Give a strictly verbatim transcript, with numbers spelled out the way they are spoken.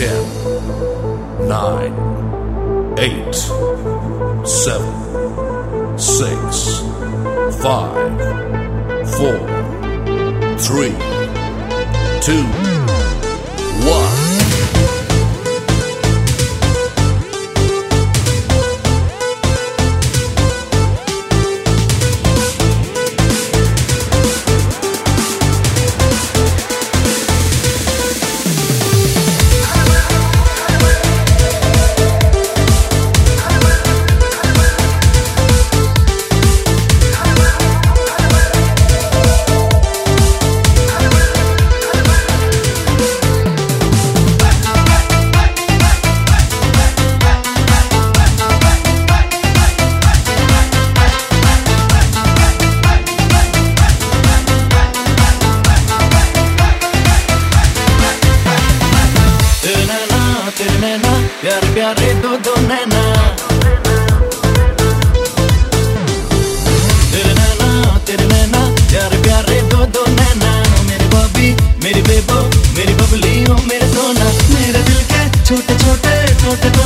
ten, nine, eight, seven, six, five, four, three, two, one. प्यारे प्यारे दो दो नैना, तेरे नैना तेरे नैना, प्यारे प्यारे दो दो नैना। मेरी बॉबी मेरी बेबो मेरी बबली हो मेरे सोना, मेरे दिल के छोटे छोटे छोटे